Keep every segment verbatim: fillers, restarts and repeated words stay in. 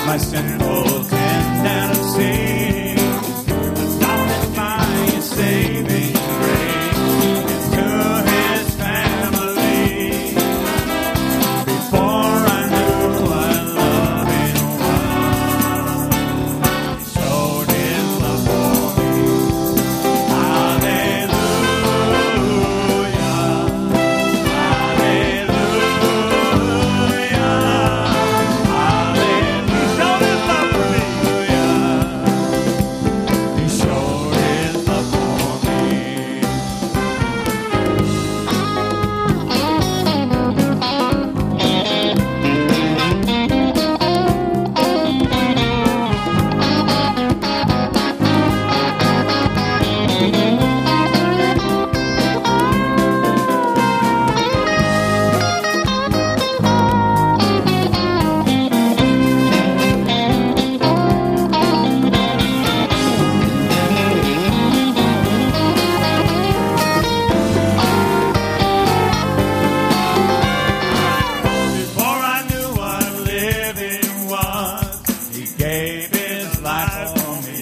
my sinful tendency. Adopted by His saving grace into His family. Before I knew what loving was, He showed His love for me. Hallelujah, hallelujah, hallelujah. He showed His love for me. He showed His love for me. Before I knew what living was, He gave His life for me.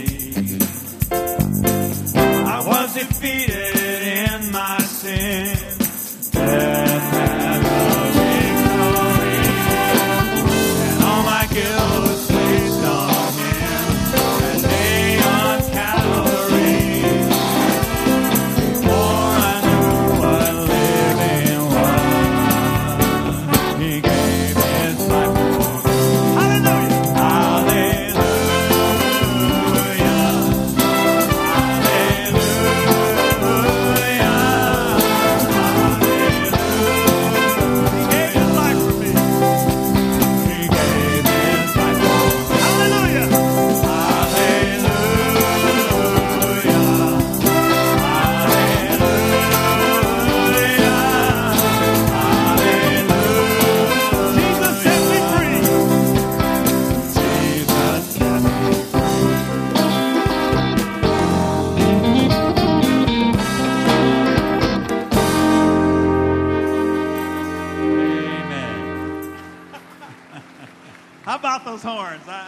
I was defeated in my sin. Death had the victory. And all my guilt was placed on Him that day on Calvary. Before I knew what living was, He gave His life for me. Hallelujah! Hallelujah! How about those horns? I,